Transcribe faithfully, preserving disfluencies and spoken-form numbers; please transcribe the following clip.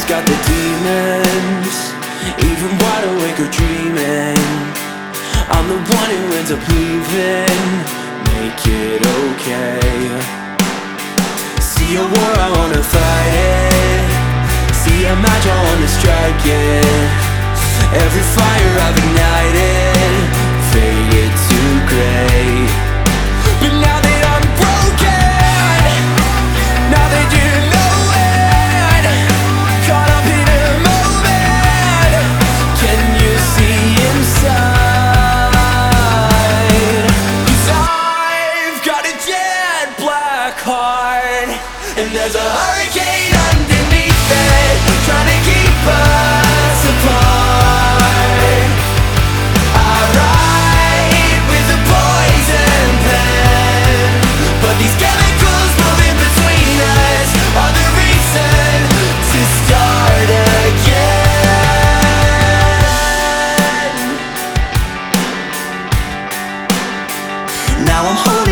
got the demons, even wide awake or dreaming. I'm the one who ends up leaving. Make it okay. See a war, I wanna fight it. See a match, I wanna strike it. Every fire I've ignited faded to gray. But now that I'm broken, now that you know it, caught up in a moment, can you see inside? 'Cause I've got a jet black heart, and there's a hurricane underneath it, trying to keep us apart. I write with a poison pen, but these chemicals moving between us are the reason to start again. Now I'm holding